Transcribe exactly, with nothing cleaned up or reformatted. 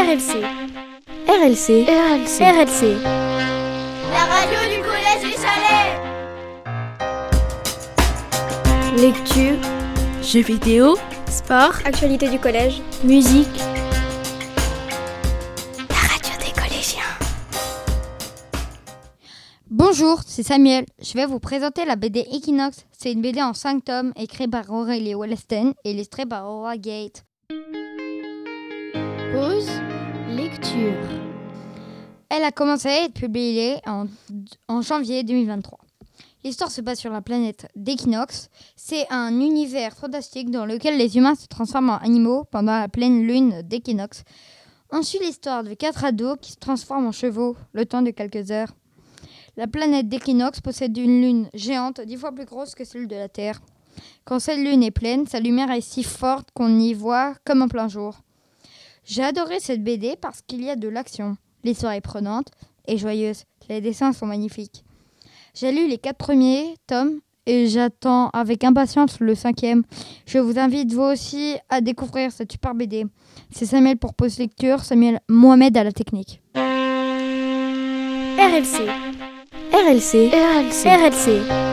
R L C. R L C. R L C. R L C. La radio du collège Les Chalets. Lecture, jeux vidéo, sport, actualité du collège, musique. La radio des collégiens. Bonjour, c'est Samuel. Je vais vous présenter la B D Equinox. C'est une B D en cinq tomes écrite par Aurélie Wallerstein et illustrée par Aura Gate. Pause, lecture. Elle a commencé à être publiée en, en janvier deux mille vingt-trois. L'histoire se passe sur la planète d'Equinox. C'est un univers fantastique dans lequel les humains se transforment en animaux pendant la pleine lune d'Equinox. On suit l'histoire de quatre ados qui se transforment en chevaux le temps de quelques heures. La planète d'Equinox possède une lune géante dix fois plus grosse que celle de la Terre. Quand cette lune est pleine, sa lumière est si forte qu'on y voit comme en plein jour. J'ai adoré cette B D parce qu'il y a de l'action. L'histoire est prenante et joyeuse. Les dessins sont magnifiques. J'ai lu les quatre premiers tomes et j'attends avec impatience le cinquième. Je vous invite vous aussi à découvrir cette super B D. C'est Samuel pour Pause Lecture, Samuel Mohamed à la technique. R L C. R L C. R L C. R L C.